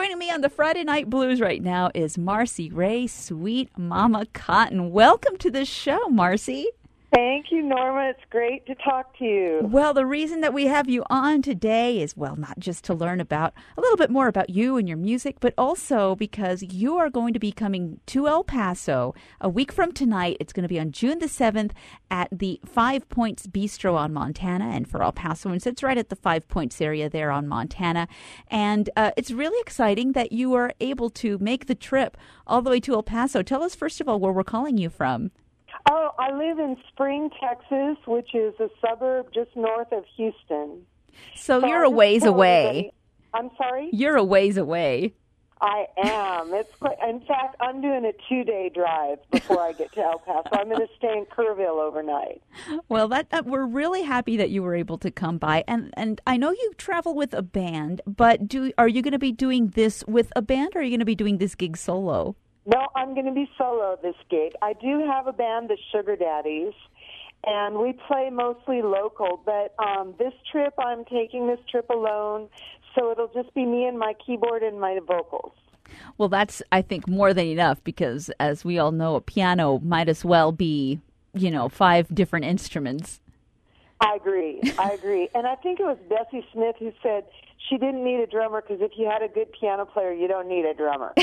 Joining me on the Friday Night Blues right now is Marcy Ray, Sweet Mama Cotton. Welcome to the show, Marcy. Thank you, Norma. It's great to talk to you. Well, the reason that we have you on today is, well, not just to learn about a little bit more about you and your music, but also because you are going to be coming to El Paso a week from tonight. It's going to be on June the 7th at the Five Points Bistro on Montana. And for El Pasoans, it's right at the Five Points area there on Montana. And it's really exciting that you are able to make the trip all the way to El Paso. Tell us, first of all, where we're calling you from. Oh, I live in Spring, Texas, which is a suburb just north of Houston. So you're a ways away. I'm sorry? You're a ways away. I am. In fact, I'm doing a 2-day drive before I get to El Paso. I'm going to stay in Kerrville overnight. Well, we're really happy that you were able to come by. And I know you travel with a band, but are you going to be doing this with a band, or are you going to be doing this gig solo? No, I'm going to be solo this gig. I do have a band, the Sugar Daddies, and we play mostly local. But this trip, I'm taking this trip alone, so it'll just be me and my keyboard and my vocals. Well, that's, I think, more than enough because, as we all know, a piano might as well be, 5 different instruments. I agree. And I think it was Bessie Smith who said she didn't need a drummer because if you had a good piano player, you don't need a drummer.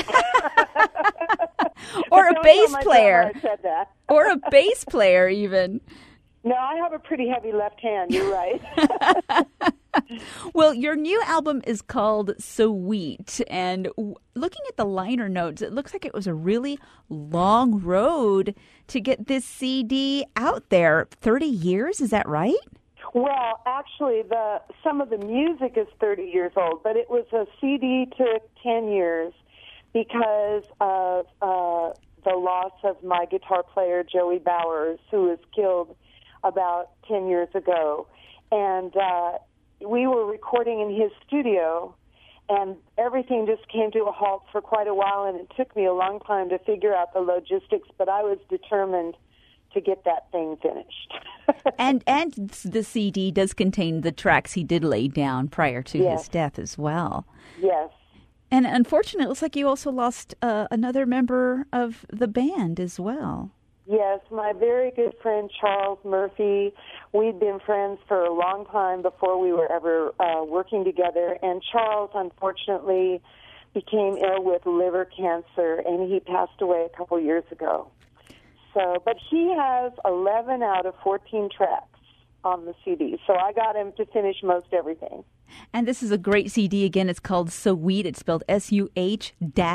Or a bass player. I said that. Or a bass player, even. No, I have a pretty heavy left hand. You're right. Well, your new album is called Sweet, and looking at the liner notes, it looks like it was a really long road to get this CD out there. 30 years, is that right? Well, actually, some of the music is 30 years old, but it was a CD took 10 years because of the loss of my guitar player, Joey Bowers, who was killed about 10 years ago. And we were recording in his studio, and everything just came to a halt for quite a while, and it took me a long time to figure out the logistics, but I was determined to get that thing finished. and the CD does contain the tracks he did lay down prior to his death as well. Yes. And unfortunately, it looks like you also lost another member of the band as well. Yes, my very good friend Charles Murphy. We'd been friends for a long time before we were ever working together. And Charles, unfortunately, became ill with liver cancer, and he passed away a couple years ago. So, but he has 11 out of 14 tracks on the CD. So I got him to finish most everything. And this is a great CD. Again, it's called Sweet. It's spelled SUH-WEEET.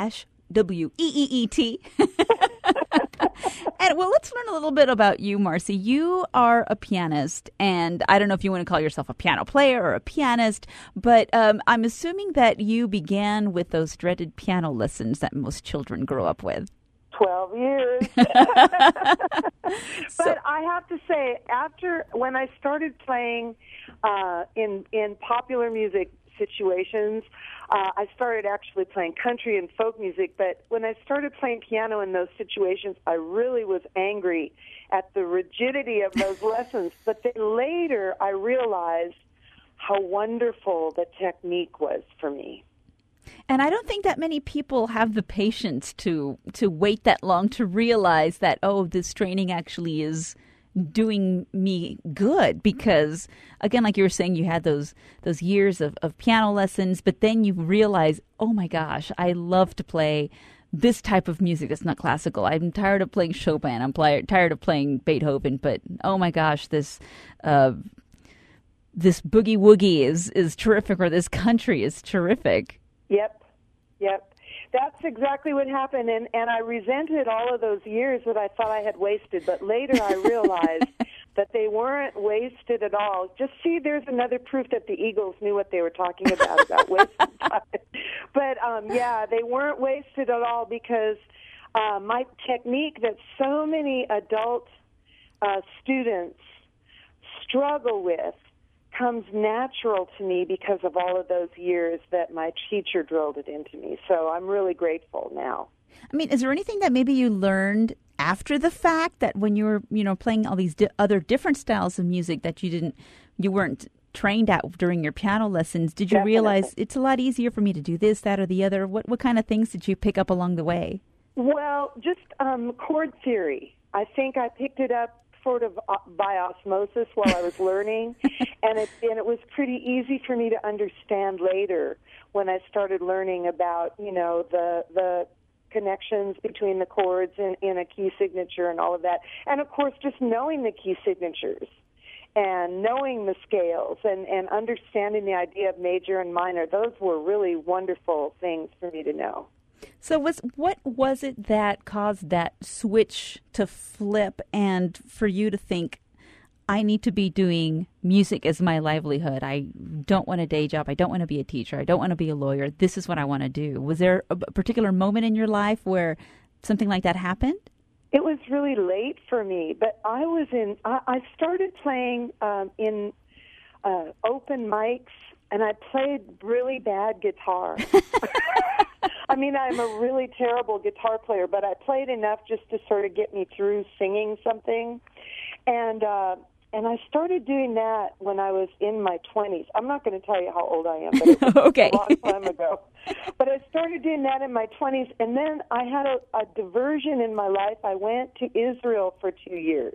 And well, let's learn a little bit about you, Marcy. You are a pianist, and I don't know if you want to call yourself a piano player or a pianist, but I'm assuming that you began with those dreaded piano lessons that most children grow up with. 12 years. But I have to say, when I started playing in popular music situations, I started actually playing country and folk music, but when I started playing piano in those situations, I really was angry at the rigidity of those lessons. But then later, I realized how wonderful the technique was for me. And I don't think that many people have the patience to wait that long to realize that, this training actually is doing me good, because again, like you were saying, you had those years of piano lessons, but then you realize, oh my gosh, I love to play this type of music that's not classical. I'm tired of playing Chopin. I'm tired of playing Beethoven, but oh my gosh, this boogie woogie is terrific, or this country is terrific. Yep. That's exactly what happened, and I resented all of those years that I thought I had wasted, but later I realized that they weren't wasted at all. Just see, there's another proof that the Eagles knew what they were talking about wasted time. But, they weren't wasted at all, because my technique that so many adult students struggle with comes natural to me because of all of those years that my teacher drilled it into me. So I'm really grateful now. I mean, is there anything that maybe you learned after the fact that when you were, playing all these other different styles of music that you weren't trained at during your piano lessons, did you realize it's a lot easier for me to do this, that, or the other? What kind of things did you pick up along the way? Well, just chord theory. I think I picked it up sort of by osmosis while I was learning, and it was pretty easy for me to understand later when I started learning about, you know, the connections between the chords in a key signature and all of that. And, of course, just knowing the key signatures and knowing the scales and understanding the idea of major and minor, those were really wonderful things for me to know. So what was it that caused that switch to flip and for you to think, I need to be doing music as my livelihood. I don't want a day job. I don't want to be a teacher. I don't want to be a lawyer. This is what I want to do. Was there a particular moment in your life where something like that happened? It was really late for me, but I started playing in open mics, and I played really bad guitar. I mean, I'm a really terrible guitar player, but I played enough just to sort of get me through singing something. And I started doing that when I was in my 20s. I'm not going to tell you how old I am, but it was okay. a long time ago. But I started doing that in my 20s, and then I had a diversion in my life. I went to Israel for 2 years.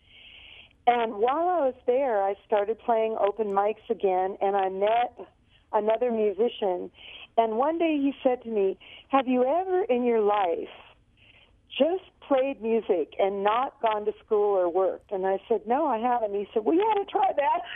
And while I was there, I started playing open mics again, and I met another musician. And one day he said to me, have you ever in your life just played music and not gone to school or worked? And I said, no, I haven't. He said, well, you ought to try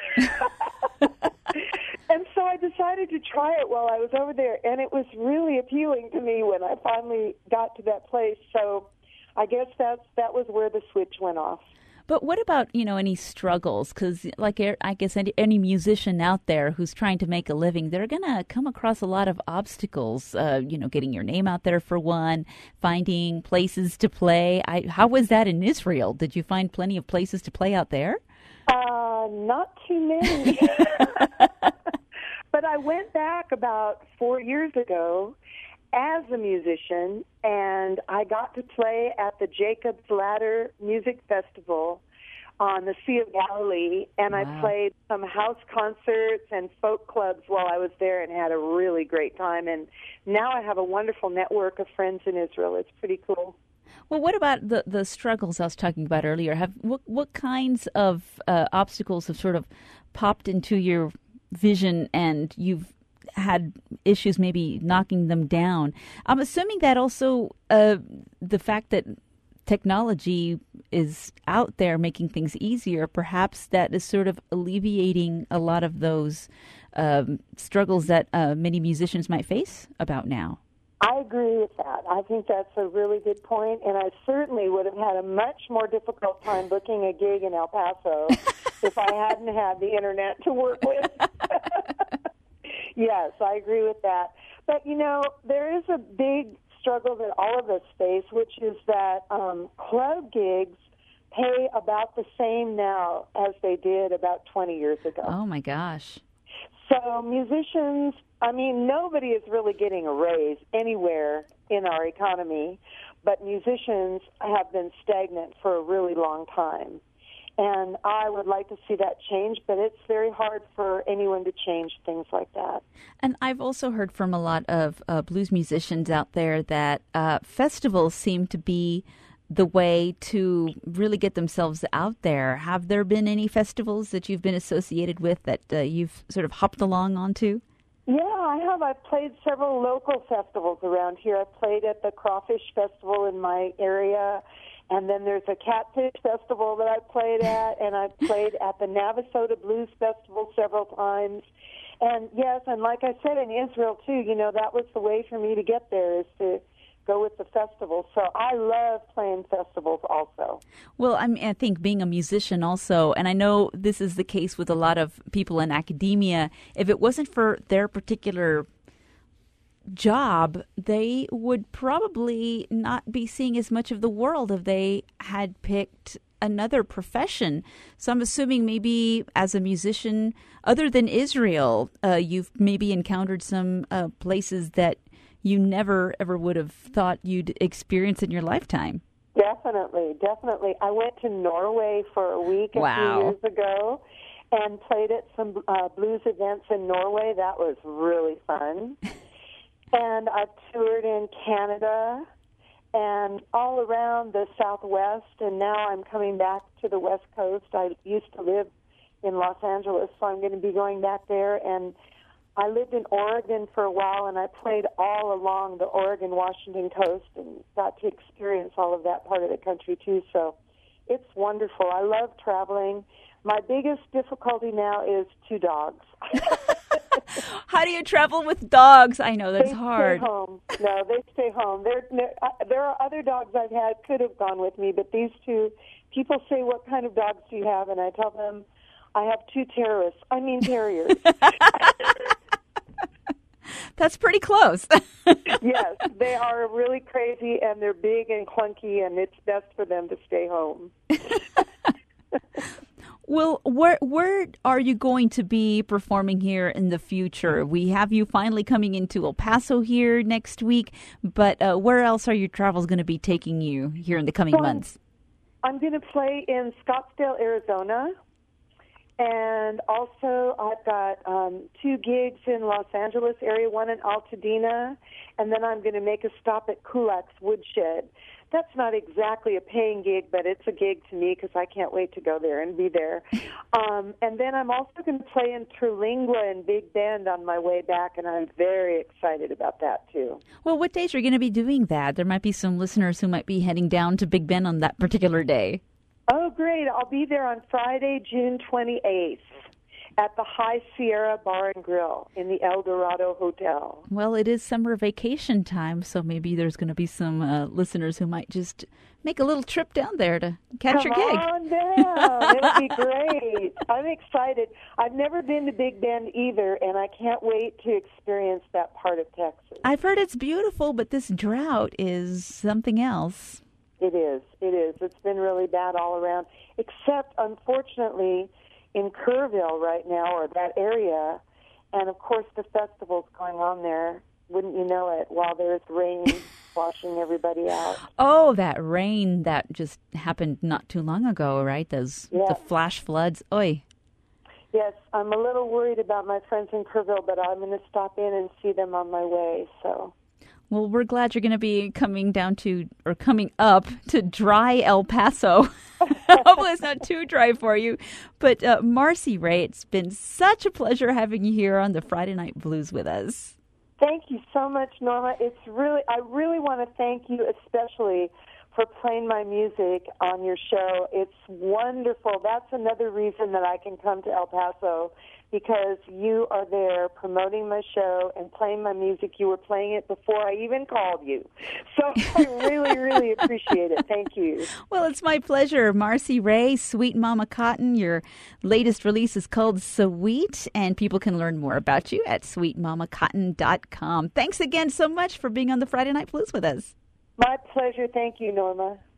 that. And so I decided to try it while I was over there, and it was really appealing to me when I finally got to that place. So I guess that was where the switch went off. But what about, any struggles? Because, I guess any musician out there who's trying to make a living, they're going to come across a lot of obstacles, getting your name out there for one, finding places to play. How was that in Israel? Did you find plenty of places to play out there? Not too many. But I went back about 4 years ago as a musician, and I got to play at the Jacob's Ladder Music Festival on the Sea of Galilee, and wow. I played some house concerts and folk clubs while I was there and had a really great time. And now I have a wonderful network of friends in Israel. It's pretty cool. Well, what about the struggles I was talking about earlier? What kinds of obstacles have sort of popped into your vision and you've had issues maybe knocking them down? I'm assuming that also the fact that technology is out there making things easier, perhaps that is sort of alleviating a lot of those struggles that many musicians might face about now. I agree with that. I think that's a really good point, and I certainly would have had a much more difficult time booking a gig in El Paso if I hadn't had the internet to work with. Yes, I agree with that. But, there is a big struggle that all of us face, which is that club gigs pay about the same now as they did about 20 years ago. Oh, my gosh. So musicians, nobody is really getting a raise anywhere in our economy, but musicians have been stagnant for a really long time. And I would like to see that change, but it's very hard for anyone to change things like that. And I've also heard from a lot of blues musicians out there that festivals seem to be the way to really get themselves out there. Have there been any festivals that you've been associated with that you've sort of hopped along onto? Yeah, I have. I've played several local festivals around here. I've played at the Crawfish Festival in my area. And then there's a Catfish Festival that I've played at, and I've played at the Navasota Blues Festival several times. And yes, and like I said, in Israel too, that was the way for me to get there, is to go with the festival. So I love playing festivals also. Well, I think being a musician also, and I know this is the case with a lot of people in academia, if it wasn't for their particular job, they would probably not be seeing as much of the world if they had picked another profession. So I'm assuming maybe as a musician, other than Israel, you've maybe encountered some places that you never ever would have thought you'd experience in your lifetime. Definitely. I went to Norway for a week a few years ago. and played at some blues events in Norway. That was really fun. And I've toured in Canada and all around the Southwest, and now I'm coming back to the West Coast. I used to live in Los Angeles, so I'm going to be going back there. And I lived in Oregon for a while, and I played all along the Oregon-Washington coast and got to experience all of that part of the country, too. So it's wonderful. I love traveling. My biggest difficulty now is 2 dogs. How do you travel with dogs? I know that's they hard. Stay home. No, they stay home. There are other dogs I've had could have gone with me, but these 2, people say, what kind of dogs do you have? And I tell them, I have 2 terriers. That's pretty close. Yes, they are really crazy, and they're big and clunky, and it's best for them to stay home. Well, where are you going to be performing here in the future? We have you finally coming into El Paso here next week, but where else are your travels going to be taking you here in the coming months? I'm going to play in Scottsdale, Arizona, and also I've got 2 gigs in Los Angeles area, one in Altadena, and then I'm going to make a stop at Kulak's Woodshed. That's not exactly a paying gig, but it's a gig to me because I can't wait to go there and be there. And then I'm also going to play in Terlingua and Big Bend on my way back, and I'm very excited about that, too. Well, what days are you going to be doing that? There might be some listeners who might be heading down to Big Bend on that particular day. Oh, great. I'll be there on Friday, June 28th. At the High Sierra Bar and Grill in the El Dorado Hotel. Well, it is summer vacation time, so maybe there's going to be some listeners who might just make a little trip down there to catch your gig. Come on down. It'll be great. I'm excited. I've never been to Big Bend either, and I can't wait to experience that part of Texas. I've heard it's beautiful, but this drought is something else. It is. It is. It's been really bad all around, except, unfortunately, in Kerrville right now, or that area, and of course the festival's going on there, wouldn't you know it, while there's rain washing everybody out. Oh, that rain that just happened not too long ago, right? The flash floods. Oy. Yes, I'm a little worried about my friends in Kerrville, but I'm going to stop in and see them on my way, so... Well, we're glad you're going to be coming up to dry El Paso. Hopefully it's not too dry for you. But Marcy Raye, it's been such a pleasure having you here on the Friday Night Blues with us. Thank you so much, Norma. I really want to thank you especially for playing my music on your show. It's wonderful. That's another reason that I can come to El Paso, because you are there promoting my show and playing my music. You were playing it before I even called you. So I really, really appreciate it. Thank you. Well, it's my pleasure. Marcy Raye, Sweet Mama Cotton. Your latest release is called Sweet, and people can learn more about you at sweetmamacotton.com. Thanks again so much for being on the Friday Night Blues with us. My pleasure. Thank you, Norma.